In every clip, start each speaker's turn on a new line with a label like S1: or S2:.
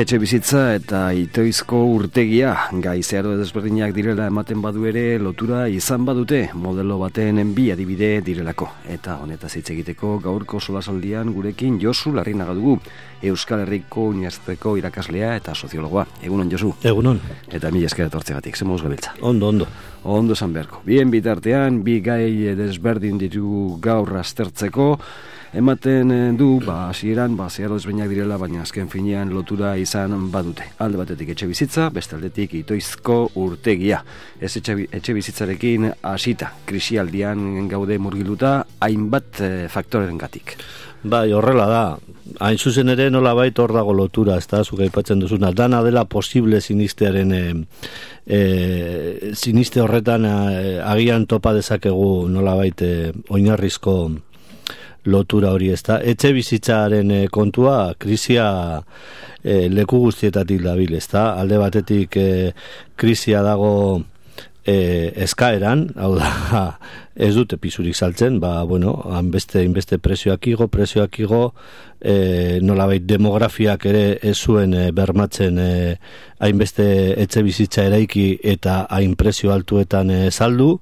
S1: Etxe bizitza eta itoizko urtegia gai zeharo desberdinak direla ematen badu ere lotura izan badute modelo baten bi adibide direlako. Eta honetaz hitz egiteko gaurko solasaldian gurekin Josu Larrinaga dugu, Euskal Herriko Unibertsitateko irakaslea eta soziologoa. Egunon, Josu.
S2: Egunon.
S1: Eta mila esker etortzegatik, zemoz gabiltza.
S2: Ondo.
S1: Ondo esan beharko. Bien bitartean, bi gai desberdin ditu gaur aztertzeko. Ematen du, hasieran, zeharo ezberdinak direla, baina azken finean lotura izan badute. Alde batetik etxe bizitza, beste aldetik itoizko urtegia. Ez etxe bizitzarekin hasita, krisialdian gaude murgiluta, hainbat faktorengatik.
S2: Bai, horrela da. Hain zuzen ere nolabait hor dago lotura, ez da, zuk aipatzen duzuna. Dana dela posible sinistearen, siniste horretan agian topa dezakegu nolabait oinarrizko lotura hori, ez da. Etxe bizitzaren kontua, krisia leku guztietatik dabil, ez da. Alde batetik krisia dago eskaeran, hau da, ez dute pisurik saltzen, hainbeste prezioak igo, nolabait demografiak ere ez zuen bermatzen hainbeste etxe bizitza eraiki eta hain prezio altuetan saldu,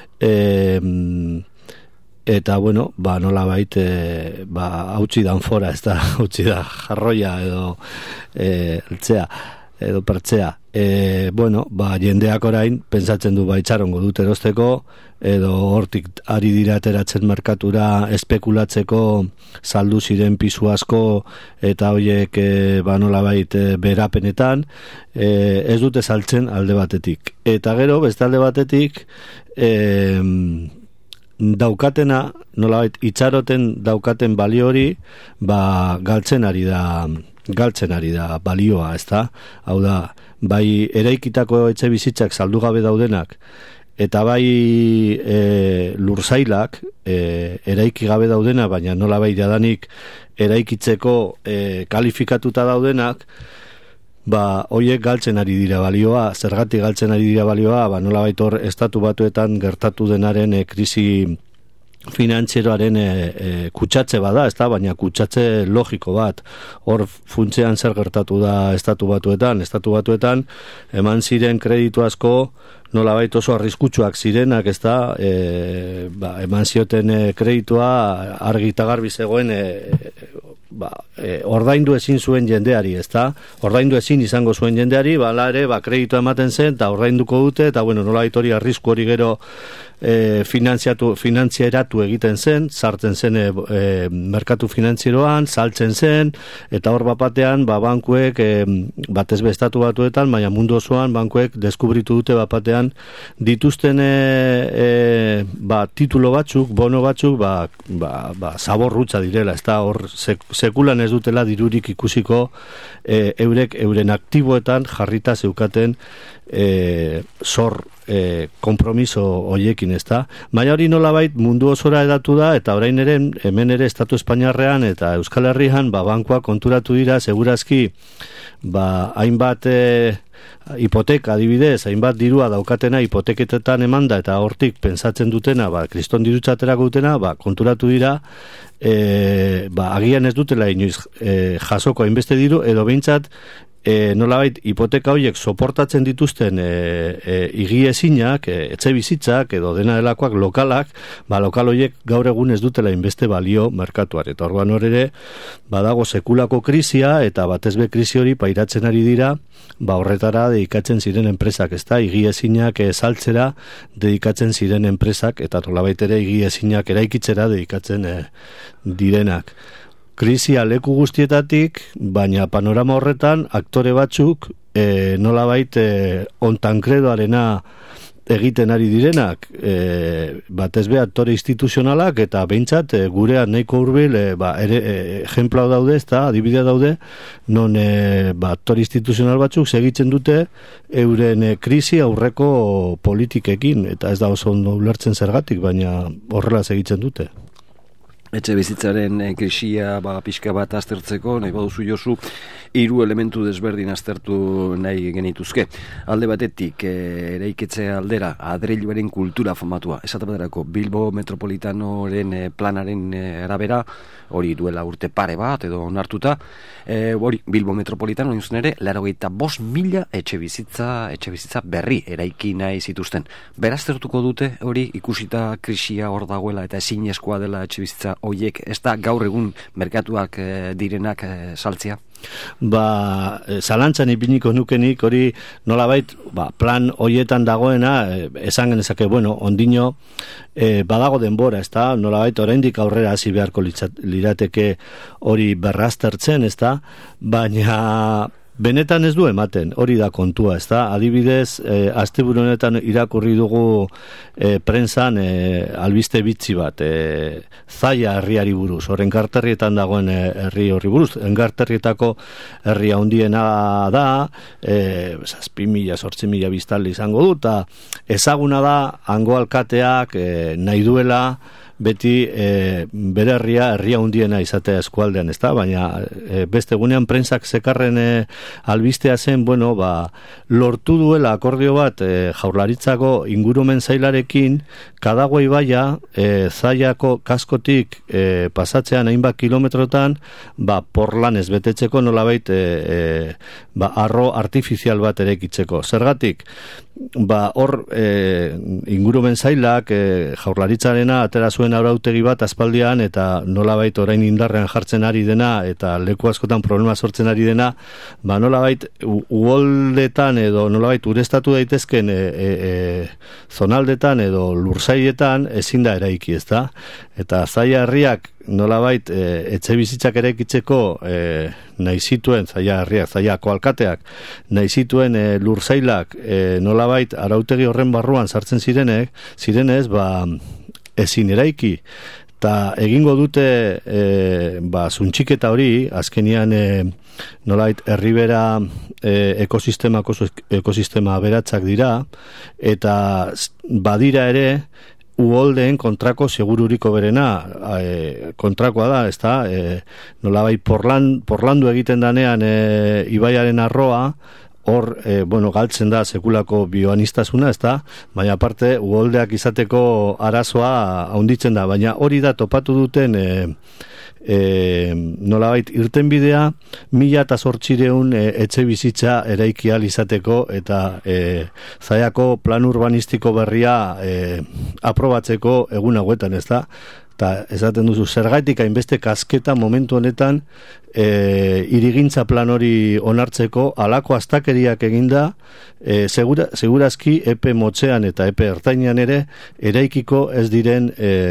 S2: eta nolabait hautsi dan fora, ez da, hautsi da jarroia edo eltzea edo pertzea. Jendeak orain pentsatzen du itxarongo dut erosteko, edo hortik ari dira ateratzen merkatura espekulatzeko saldu ziren pisu asko eta hoiek nolabait berapenetan ez dute saltzen alde batetik. Eta gero beste alde batetik daukatena, nolabait itxaroten daukaten balio hori, galtzen ari da balioa, ez da? Hau da, bai eraikitako etxe bizitzak saldu gabe daudenak, eta bai lursailak eraiki gabe daudena, baina nolabait jadanik eraikitzeko kalifikatuta daudenak, hoiek galtzen ari dira balioa. Zergatik galtzen ari dira balioa, nolabait hor estatu batuetan gertatu denaren krisi finantzieroaren kutsatze bada, ez da, baina kutsatze logiko bat. Hor funtzean zer gertatu da estatu batuetan eman ziren kreditu asko nolabait oso arriskutsuak zirenak, ez da, eman zioten kreditua argi eta garbi zegoen ordaindu ezin zuen jendeari, ez da, ordaindu ezin izango zuen jendeari, ere, kreditua ematen zen, eta ordainduko dute, eta nolabait hori arrisku hori gero finantzieratu egiten zen, sartzen zen merkatu finantzieroan, saltzen zen, eta hor bapatean, bankuek, batez estatu batuetan, baina mundu osoan, bankuek deskubritu dute bapatean, dituzten titulo batzuk, bono batzuk, zaborrutza direla, ez da, hor sekulan ez dutela dirurik ikusiko euren aktiboetan jarrita zeukaten zor kompromiso hoiekin, ez da. Baina hori nolabait mundu osora edatu da, eta orain ere, hemen ere Estatu Espainiarrean eta Euskal Herrian, bankoak konturatu dira, segurazki, hainbat hipoteka, adibidez, hainbat dirua daukatena hipoteketetan emanda, eta hortik pensatzen dutena, kriston dirutzaterako dutena, konturatu dira, agian ez dutela inoiz jasoko hainbeste diru, edo behintzat, nolabait hipoteka horiek soportatzen dituzten higiezinak, etxe bizitzak edo dena delakoak lokalak, lokal horiek gaur egun ez dutela inbeste balio merkatuar. Eta orduan hor ere badago sekulako krisia, eta batezbe krisi hori pairatzen ari dira, horretara dedikatzen ziren enpresak, ez da, higiezinak saltzera dedikatzen ziren enpresak, eta nolabait ere higiezinak eraikitzera dedikatzen direnak. Krisia leku guztietatik, baina panorama horretan aktore batzuk nolabait ontankredoarena egiten ari direnak, batezbe aktore instituzionalak, eta behintzat gurean nahiko hurbil ejemplau daude, ez da, adibidea daude, non aktore instituzional batzuk segitzen dute euren krisi aurreko politikekin, eta ez da oso ondo ulertzen zergatik, baina horrela segitzen dute.
S1: etxe bizitzaren krisia pixka bat aztertzeko, nahi baduzu Josu, 3 elementu desberdin aztertu nahi genituzke. Alde batetik, eraikitze aldera, adreiluaren kultura formatua. Esate baterako, Bilbo Metropolitanoren planaren arabera, hori duela urte pare bat, edo onartuta, hori Bilbo Metropolitano nintzen ere, 85.000 etxe bizitza berri eraiki nahi zituzten. Beraztertuko dute hori ikusita krisia hor dagoela eta ezinezkoa dela etxe bizitza horiek, ez da gaur egun merkatuak direnak saltzea?
S2: Zalantzan ipiniko nukenik hori nolabait plan hoietan dagoena esan genezake, ondino badago denbora, ez da, nolabait oraindik aurrera hasi beharko lirateke hori berraztertzen, ez da, baina benetan ez du ematen, hori da kontua, ez da, adibidez, asteburu honetan irakurri dugu prentsan albiste bitzi bat, Zaia herriari buruz, Enkarterrietan dagoen herri horri buruz, Enkarterrietako herri handiena da, 7.000-8.000 biztanle izango du, eta ezaguna da, hango alkateak nahi duela, beti bere herria handiena izatea eskualdean, ez da, baina beste egunean prentsak zekarren albistea zen, lortu duela akordio bat Jaurlaritzako ingurumen zailarekin, Kadagua ibaia Zaiako kaskotik pasatzean hainbat kilometrotan, porlanez betetzeko nolabait arro artifizial bat erekitzeko. Zergatik, hor ingurumen zailak Jaurlaritzarena atera zuen arautegi bat aspaldian eta nolabait orain indarrean jartzen ari dena eta leku askotan problema sortzen ari dena, nolabait uholdetan edo nolabait ureztatu daitezken zonaldetan edo lursailetan ezin da eraiki, ez da? Eta Zaia herriak nolabait etxe bizitzak eraikitzeko nahi zituen, Zaia herriak, Zaiako alkateak nahi zituen lursailak nolabait arautegi horren barruan sartzen zirenez, ezin eraiki. Eta egingo dute zuntxiketa hori, azkenian nolait herribera ekosistema aberatzak dira, eta badira ere uholdeen kontrako segururiko berena, kontrakoa da, ez da, nolabait porlandu egiten danean ibaiaren arroa, hor, galtzen da sekulako bioanistasuna, ez da, baina aparte, uholdeak izateko arazoa handitzen da, baina hori da topatu duten nolabait irtenbidea 1.800 etxe bizitza eraiki ahal izateko eta Zaiako plan urbanistiko berria aprobatzeko egun hauetan, ez da? Eta esaten duzu, zergaitik hainbeste kasketa momentu honetan hirigintza plan hori onartzeko halako astakeriak eginda, segurazki epe motzean eta epe ertainean ere eraikiko ez diren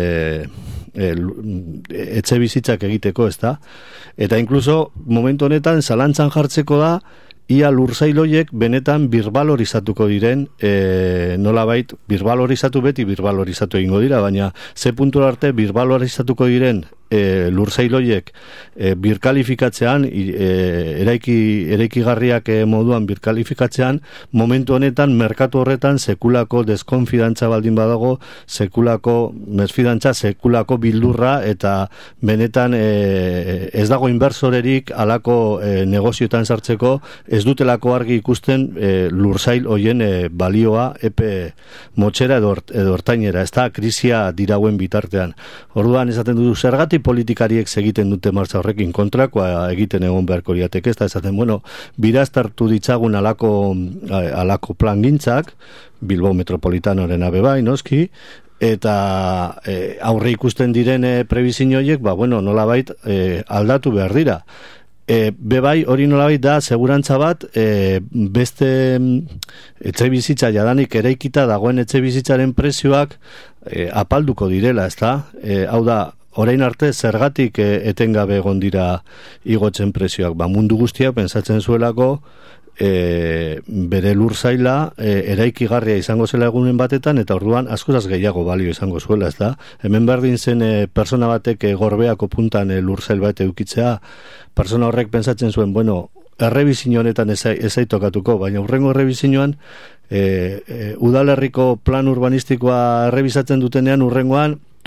S2: etxe bizitzak egiteko, ez da? Eta inkluso momentu honetan zalantzan jartzeko da ia lursailoiek benetan birbalorizatuko diren, nolabait, birbalorizatu beti birbalorizatu egingo dira, baina ze puntura arte birbalorizatuko diren lursailoiek birkalifikatzean, eraikigarriak moduan birkalifikatzean, momentu honetan merkatu horretan sekulako deskonfidantza baldin badago, sekulako mesfidantza, sekulako bildurra, eta benetan ez dago inbersorerik alako negozioetan sartzeko, ez dutelako argi ikusten lursail hoien balioa epe motxera edo hortainera, ez da krisia dirauen bitartean. Orduan esaten duzu, zergatik politikariek egiten dute martza horrekin kontrakoa egiten egon beharko liateke, ez da esaten, biraztartu ditzagun alako plangintzak, Bilbo Metropolitanoren abebai, noski, eta aurre ikusten diren prebizio horiek, nolabait aldatu behar dira. Bebai hori nolabait da segurantza bat beste etxe bizitza jadanik eraikita dagoen etxe bizitzaren prezioak apalduko direla, ez da? Hau da, orain arte zergatik etengabe egon dira igotzen prezioak. Mundu guztiak pentsatzen zuelako bere lursaila eraikigarria izango zela egunen batetan, eta orduan askoz gehiago balio izango zuela, ez da? Hemen berdin zen persona batek gorbeako puntan lursail bat edukitzea, persona horrek pentsatzen zuen, errebizio honetan ez aitokatuko, baina hurrengo errebizioan udalerriko plan urbanistikoa errebizatzen dutenean hurrengoan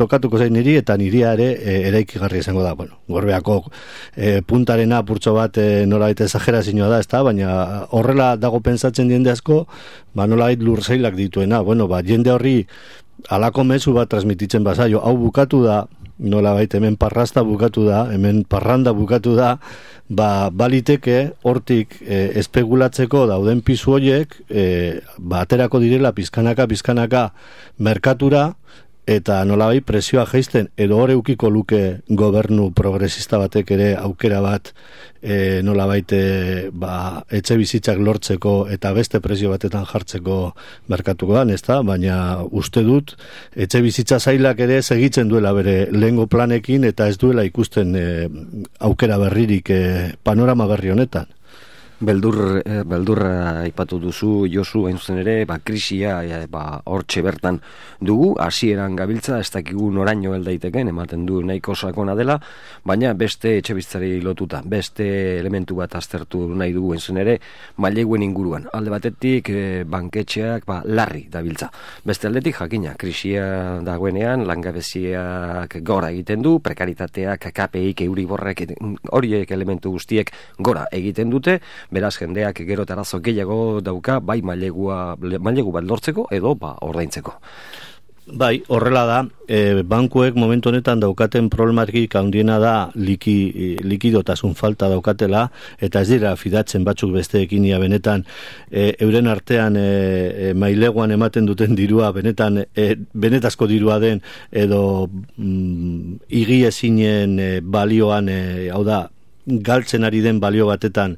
S2: tokatuko zain niri, eta niria ere eraikigarri izango da. Bueno, Gorbeako puntarena purtso bat nolabait exagerazioa da, ezta? Baina horrela dago pentsatzen jende asko, nolabait lursailak dituena. Bueno, jende horri alako mezu bat transmititzen bazaio, hau bukatu da, nolabait hemen parrasta bukatu da, hemen parranda bukatu da, baliteke hortik espekulatzeko dauden pisu horiek aterako direla pizkanaka merkatura, eta nolabait presioa jaisten, edo hor eukiko luke gobernu progresista batek ere aukera bat nolabait etxe bizitzak lortzeko eta beste presio batetan jartzeko merkatukoan, ezta? Baina uste dut etxe bizitza sailak ere segitzen duela bere lehengo planekin eta ez duela ikusten aukera berririk panorama berri honetan.
S1: Beldurra aipatu duzu, Josu, hain zuzen ere, krisia hortxe bertan dugu, hasieran gabiltza, ez dakigu noraino heldaiteken, ematen du nahiko sakona dela, baina beste etxebizitzari lotuta, beste elementu bat aztertu nahi dugu, hain zuzen ere, maileguen inguruan. Alde batetik, banketxeak larri dabiltza. Beste aldetik, jakina, krisia dagoenean, langabeziak gora egiten du, prekaritateak, KPIk, Euriborrek, horiek elementu guztiek gora egiten dute, beraz jendeak gero eta arazo gehiago dauka, bai mailegu bat lortzeko edo ordaintzeko.
S2: Bai, horrela da, bankuek momentu honetan daukaten problematik handiena da likidotasun falta daukatela, eta ez dira fidatzen batzuk besteekin benetan euren artean maileguan ematen duten dirua, benetazko dirua den, edo igiezinen balioan, hau da, galtzen ari den balio batetan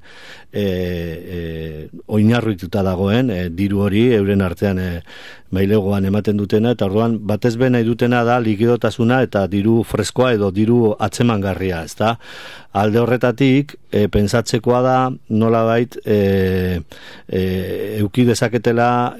S2: oinarrituta dagoen diru hori euren artean mailegoan ematen dutena, eta orduan batez be nahi dutena da likidotasuna eta diru freskoa edo diru atzemangarria, ezta? Alde horretatik pentsatzekoa da nolabait euki dezaketela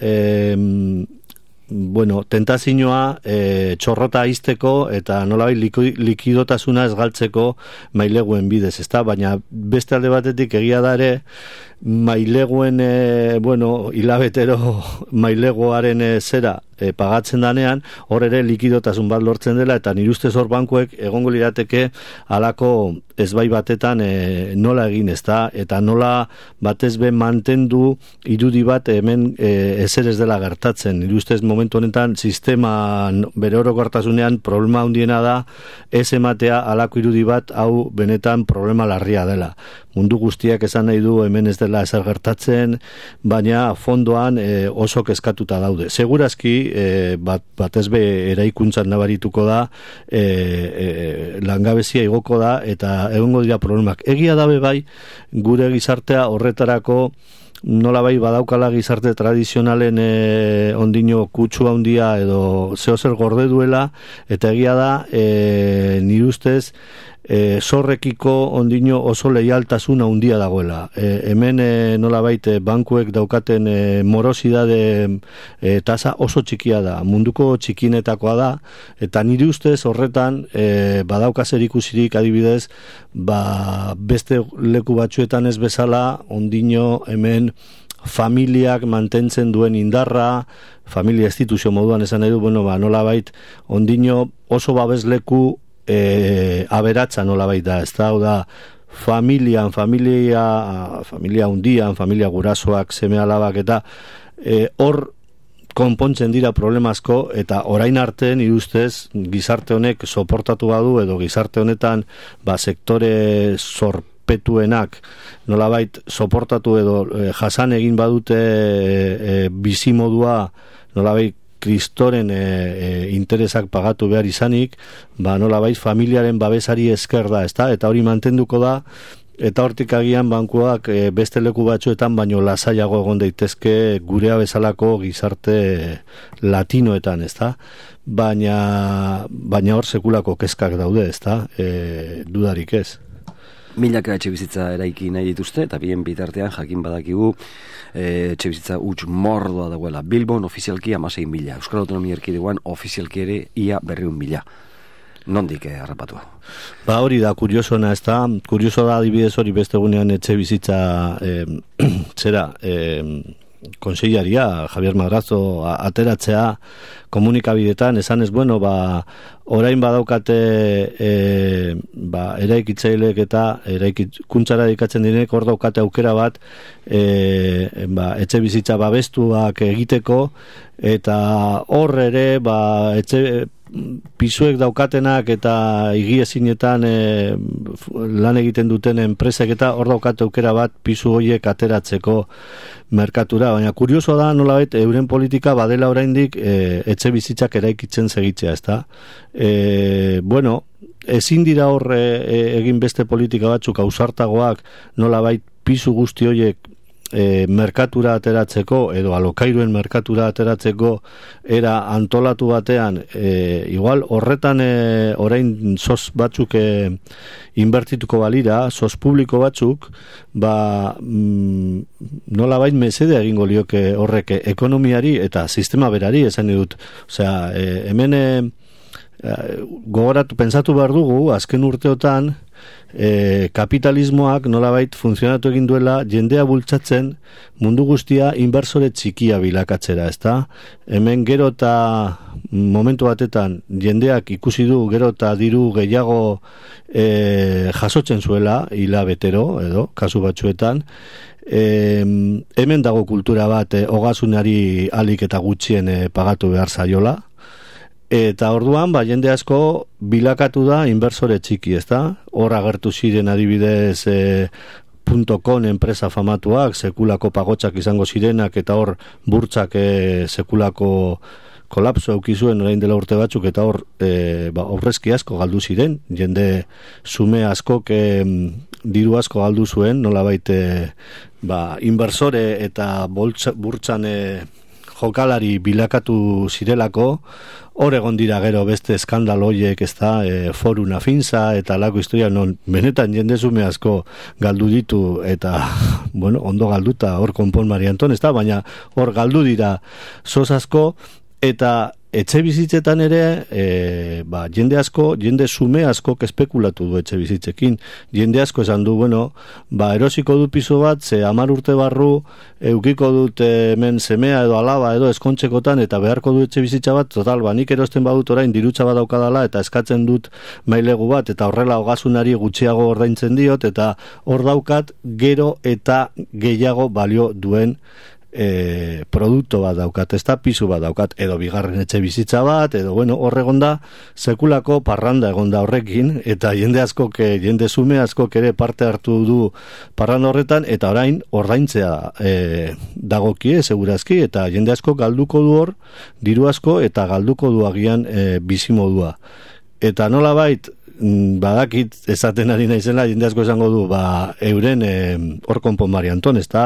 S2: tentazioa txorrota izteko eta nolabait likidotasuna ez galtzeko maileguen bidez, ezta? Baina beste alde batetik egia da ere maileguen hilabetero mailegoaren zera pagatzen danean, hor ere likidotasun bat lortzen dela, eta nire ustez hor bankuek egongo lirateke halako ezbai batetan nola egin, ezta? Eta nola batez be mantendu irudi bat hemen ezer ez dela gertatzen. Nire ustez momentu honetan sisteman bere orokortasunean problema handiena da ez ematea halako irudi bat, hau benetan problema larria dela. Mundu guztiak esan nahi du hemen ez dela ezer gertatzen, baina fondoan oso kezkatuta daude. Segurazki batez be eraikuntzan nabarituko da, langabezia igoko da eta egongo dira problemak. Egia dabe bai, gure gizartea horretarako nolabai badaukala gizarte tradizionalen ondino kutsu handia edo zeozer gorde duela, eta egia da nire ustez zorrekiko ondino oso leialtasun handia dagoela. Hemen nolabait bankuek daukaten morosidade tasa oso txikia da, munduko txikinetakoa da, eta nire ustez horretan badauka zerikusirik adibidez beste leku batzuetan ez bezala ondino hemen familiak mantentzen duen indarra, familia instituzio moduan esan edu, nolabait ondino oso babesleku aberatza nolabait da, ez da, familia hundian, familia gurasoak, seme alabak, eta hor konpontzen dira problemazko, eta orain arte nire ustez gizarte honek soportatu badu, edo gizarte honetan sektore zorpetuenak nolabait soportatu edo jasan egin badute bizimodua nolabait kristoren interesak pagatu behar izanik, nolabait familiaren babesari esker da, ezta? Eta hori mantenduko da, eta hortik agian bankuak beste leku batzuetan baino lasaiago egon daitezke gurea bezalako gizarte latinoetan, ezta? Baina hor sekulako kezkak daude, ezta? Dudarik ez.
S1: Milaka etxebizitza eraiki nahi dituzte, eta bien bitartean jakin badakigu etxebizitza huts mordoa dagoela. Bilbon ofizialki 16.000, Euskal Autonomia Erkidegoan ofizialki ere ia 200.000. Nondik harrapatua?
S2: Hori da, kuriosona, ez da? Kurioso da adibidez hori beste egunean etxebizitza konsellaria Javier Madrazo ateratzea komunikabidetan, esan ez, bueno, orain badaukate eraikitzaileek eta eraikuntzara dedikatzen direnek hor daukate aukera bat etxe bizitza babestuak egiteko, eta hor ere etxe pisuek daukatenak eta higiezinetan lan egiten duten enpresek eta hor daukate aukera bat pisu horiek ateratzeko merkatura, baina kurioso da nolabait euren politika badela oraindik etxe bizitzak eraikitzen segitzea, ezta? Bueno, ezin dira hor egin beste politika batzuk ausartagoak nolabait pisu guzti horiek merkatura ateratzeko edo alokairuen merkatura ateratzeko era antolatu batean, igual horretan orain sos batzuk inbertituko balira, sos publiko batzuk, nolabait mesede egingo lioke horrek ekonomiari eta sistema berari, esan dut. Osea, hemen gogoratu, pentsatu behar dugu, azken urteotan kapitalismoak nolabait funtzionatu egin duela jendea bultzatzen mundu guztia inbertsore txikia bilakatzera, ezta? Hemen gero eta momentu batetan jendeak ikusi du gero eta diru gehiago jasotzen zuela hilabetero edo kasu batzuetan, hemen dago kultura bat ogasunari alik eta gutxien pagatu behar zaiola. Eta orduan, jende asko bilakatu da inbertsore txiki, ezta? Hor agertu ziren adibidez .com enpresa famatuak, sekulako pagotxak izango zirenak, eta hor burtsak sekulako kolapso eukizuen orain dela urte batzuk, eta hor aurrezki asko galdu ziren, jende sume askok diru asko galdu zuen, nolabait inbertsore eta burtsan jokalari bilakatu zirelako. Hor egon dira gero beste eskandalo horiek, ezta, Foru Nafinsa eta lako historia, non benetan jende zume asko galdu ditu, eta bueno, ondo galduta hor Konpon Mari Anton, ezta, baina hor galdu dira sos asko, eta etxe bizitzetan ere jende asko, jende zume asko espekulatu du etxe bizitzekin. Jende asko esan du, bueno, erosiko du piso bat, ze 10 urte barru eukiko dut hemen semea edo alaba edo eskontzekotan, eta beharko du etxe bizitza bat, total, nik erosten badut orain dirutza bat daukadala, eta eskatzen dut mailegu bat, eta horrela ogasunari gutxiago ordaintzen diot, eta hor daukat gero eta gehiago balio duen produktu bat daukat, ez da pisu bat daukat, edo bigarren etxe bizitza bat, edo bueno, hor egonda sekulako parranda egonda horrekin, eta jende askok, jende zume askok ere parte hartu du parranda horretan, eta orain ordaintzea dagokie, segurazki, eta jende asko galduko du hor diru asko, eta galduko du agian bizimodua. Eta nolabait badakit esaten ari naizela, jende asko esango du, euren hor Konpon Mari Anton, ezta,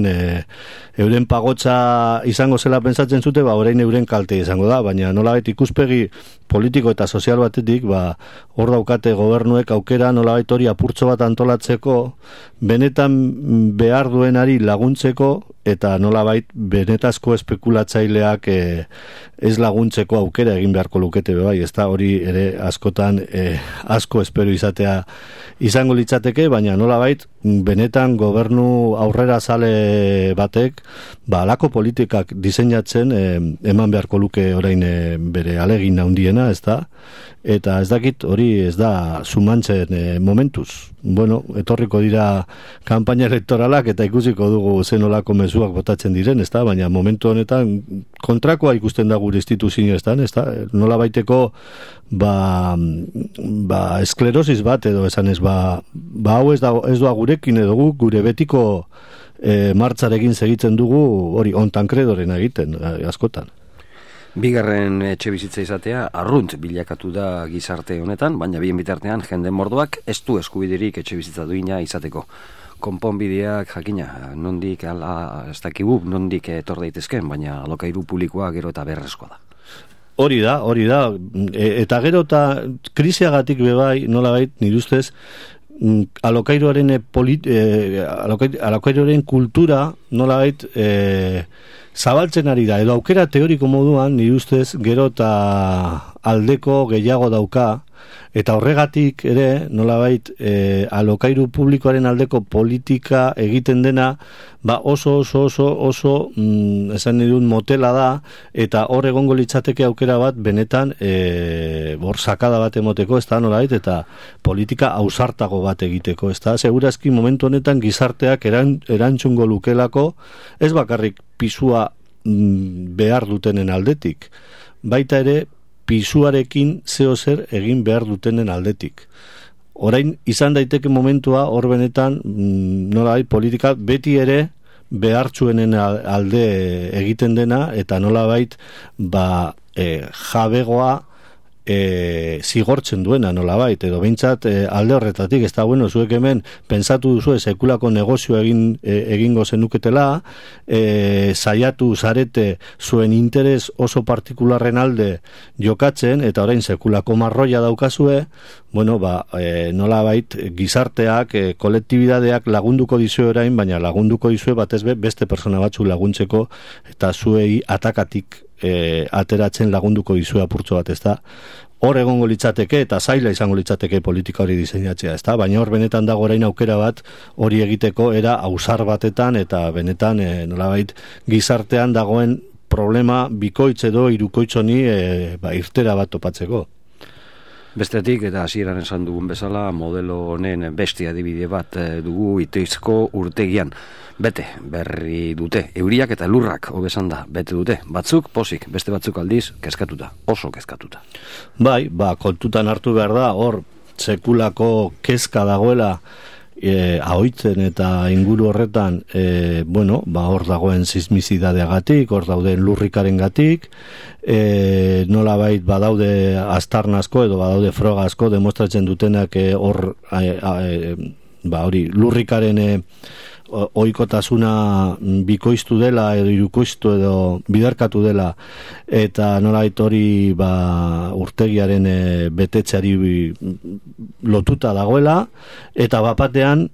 S2: euren pagotza izango zela pentsatzen zute, orain euren kalte izango da, baina nolabait ikuspegi politiko eta sozial batetik, hor daukate gobernuek aukera nolabait hori apurtxo bat antolatzeko, benetan behar duenari laguntzeko, eta nolabait benetazko espekulatzaileak ez laguntzeko aukera egin beharko lukete bai, ez da hori ere askotan asko espero izatea izango litzateke, baina nolabait benetan gobernu aurrera zale batek alako politikak diseinatzen eman beharko luke orain bere alegin handiena, ez da? Eta ez dakit hori ez da sumantzen momentuz. Bueno, etorriko dira kanpaina elektoralak eta ikusiko dugu zenolako mezuak botatzen diren, ez da? Baina momentu honetan kontrakoa ikusten da gure instituzioetan, ez da? Nola baiteko esklerosis bat edo esan ez, hau ez doa gurekin edo gure betiko martxarekin segitzen dugu hori ontan kredoren egiten askotan.
S1: Bigarren etxe bizitza izatea arrunt bilakatu da gizarte honetan, baina bien bitartean jende mordoak ez du eskubiderik etxe bizitza duina izateko. Konponbideak jakina, nondik ez dakigu, nondik etor daitezken, baina alokairu publikoa gero eta beharrezkoa da.
S2: Hori da, eta gero eta krisiagatik bebai, nolabait, nire ustez, alokairuaren kultura nolabait zabaltzen ari da, edo aukera teoriko moduan nire ustez gero eta aldeko gehiago dauka Eta horregatik ere, nolabait, alokairu publikoaren aldeko politika egiten dena, oso esan nidun motela da, eta hor egongo litzateke aukera bat benetan sakada bat emoteko, ez da nolabait, eta politika ausartago bat egiteko, ez da, segurazki momentu honetan gizarteak erantzungo lukelako, ez bakarrik pisua behar dutenen aldetik, baita ere pisuarekin zeo zer egin behar dutenen aldetik. Orain izan daiteke momentua hor benetan nolabait politika beti ere behartsuenen alde egiten dena, eta nolabait jabegoa zigortzen duena nolabait, edo behintzat alde horretatik, ez da, bueno, zuek hemen pensatu duzu sekulako negozio egingo zenuketela, saiatu zarete zuen interes oso partikularren alde jokatzen, eta orain sekulako marroia daukazue, bueno, nolabait gizarteak, kolektibidadeak lagunduko dizue orain, baina lagunduko dizue batez beste persona batzu laguntzeko, eta zuei atakatik ateratzen lagunduko dizue apurtxo bat, ez da? Hor egongo litzateke eta zaila izango litzateke politika hori diseinatzea, ez da? Baina hor benetan dago orain aukera bat hori egiteko era ausar batetan, eta benetan nolabait gizartean dagoen problema bikoitz edo hirukoitz honi irtera bat topatzeko.
S1: Bestetik, eta hasieran esan dugun bezala, modelo honen beste adibide bat dugu Itoizko urtegian. Bete, berri dute, euriak eta lurrak, hobesan da, bete dute. Batzuk posik, beste batzuk aldiz, kezkatuta, oso kezkatuta.
S2: Bai, kontutan hartu behar da, hor sekulako kezka dagoela ahoitzen eta inguru horretan, hor dagoen sismizidadeagatik, hor dauden lurrikaren gatik, nolabait badaude aztarnazko edo badaude froga asko demostratzen dutenak hor lurrikaren ohikotasuna bikoiztu dela edo hirukoiztu edo biderkatu dela, eta nolabait hori urtegiaren betetzeari lotuta dagoela, eta bapatean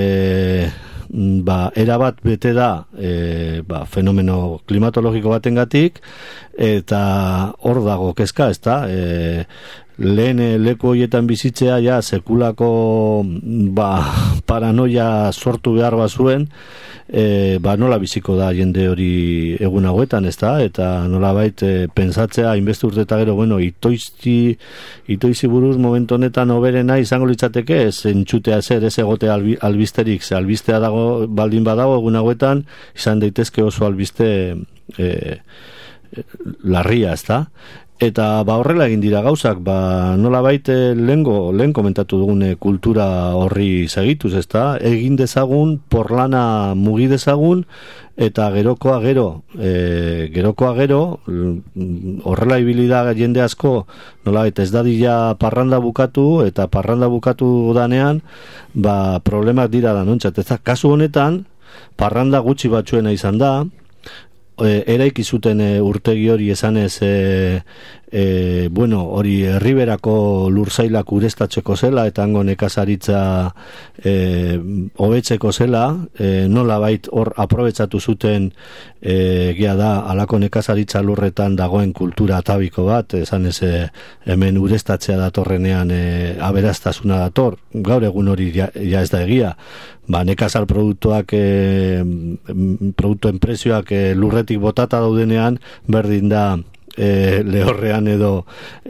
S2: erabat bete da fenomeno klimatologiko batengatik, eta hor dago kezka, ez da, lehen leku horietan bizitzea ja sekulako paranoia sortu behar bazuen, nola biziko da jende hori egun hauetan, ez da, eta nolabait pentsatzea hainbeste urte eta gero, Itoizi buruz momentu honetan hoberena izango litzateke, ez entzutea zer, ez egotea albisterik, ze albistea dago, baldin badago egun hauetan, izan daitezke oso albiste larria, ez da. Eta horrela egin dira gauzak, nolabait lehen komentatu dugun kultura horri segituz, ez da? Egin dezagun, porlana mugi dezagun, eta gerokoa gero, horrela ibili da jende asko, nolabait ez dadila parranda bukatu, eta parranda bukatu danean, problemak dira da nontzat. Ez da, kasu honetan, parranda gutxi batzuena izan da, eraiki zuten urtegi hori esanez hori herriberako lursailak ureztatzeko zela eta hango nekazaritza hobetzeko zela, nolabait hor aprobetxatu zuten egia da halako nekazaritza lurretan dagoen kultura atabiko bat, esanez hemen ureztatzea datorrenean aberastasuna dator, gaur egun hori ja ez da egia, nekazal produktuak produktuen prezioak lurretik botata daudenean berdin da lehorrean edo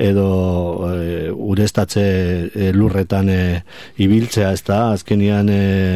S2: ureztatze lurretan ibiltzea, ez da, azkenian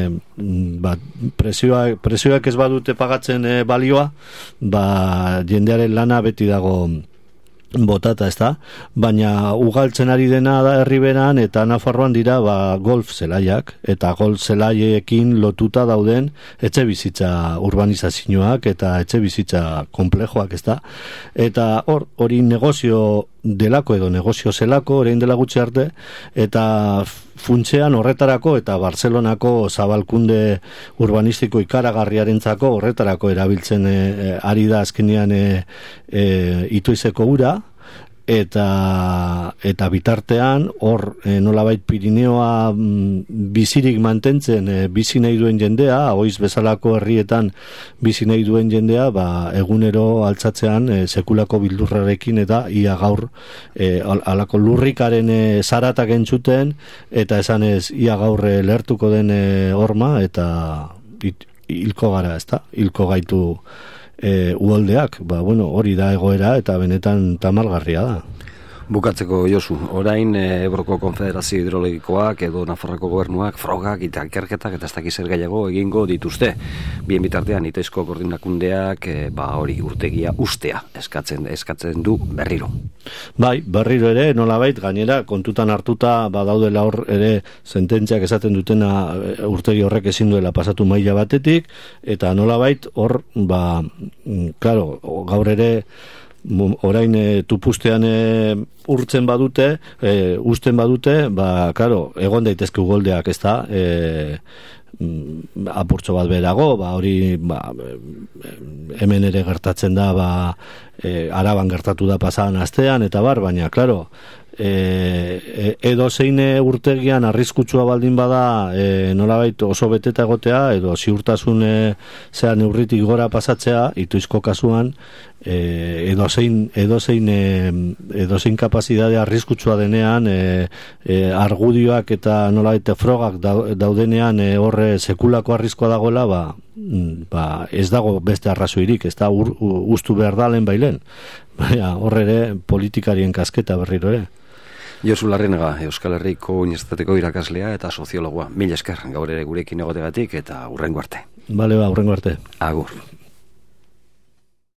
S2: presioak ez badute pagatzen balioa, jendearen lana beti dago botata, ez da, baina ugaltzen ari dena da herriberan eta Nafarroan dira golf zelaiak, eta golf zelaiekin lotuta dauden etxe bizitza urbanizazioak eta etxe bizitza komplejoak, ez da, eta hori negozio delako edo negozio zelako, orain dela gutxi arte, eta funtsean horretarako eta Barcelonako zabalkunde urbanistiko ikaragarriarentzako horretarako erabiltzen ari da azkenean Itoizeko ura, eta bitartean hor nolabait Pirineoa bizirik mantentzen bizi nahi duen jendea, Oiz bezalako herrietan bizi nahi duen jendea, egunero altzatzean sekulako bildurrarekin eta ia gaur alako lurrikaren zaratak entzuten eta esanez ia gaur lehertuko den horma eta hilko gara, ezta? Hilko gaitu uholdeak, hori da egoera eta benetan tamalgarria da.
S1: Bukatzeko, Josu, orain Ebroko Konfederazio Hidrologikoak edo Nafarroko Gobernuak frogak eta ikerketak eta ez dakiz zer gehiago egingo dituzte. Bien bitartean Itaizko koordinakundeak hori urtegia ustea eskatzen du berriro.
S2: Bai, berriro ere, nolabait, gainera, kontutan hartuta, daudela hor ere sententziak esaten dutena urtegi horrek ezin duela pasatu maila batetik, eta nolabait, hor, claro, gaur ere, orain tupustean urtzen badute, usten badute, claro, egon daitezke ugoldeak, ez da, apurtxo bat berago, hori hemen ere gertatzen da, Araban gertatu da pasadan astean, eta baina, claro, edo zein urtegian arriskutsua baldin bada nolabait oso beteta egotea edo ziurtasun neurritik gora pasatzea, Ituizko kasuan edo zein kapazidade arriskutsua denean argudioak eta nolabait frogak daudenean horre sekulako arriskoa dagoela, ez dago beste arrazoirik, ez da ustu behar dalen bailen, horre ere politikarien kasketa berriro ere.
S1: Josu Larrenaga, Euskal Herriko Unibertsitateko irakaslea eta soziologoa. Mila esker gaur ere gurekin egotegatik eta hurrengo arte.
S2: Bale, hurrengo arte.
S1: Agur.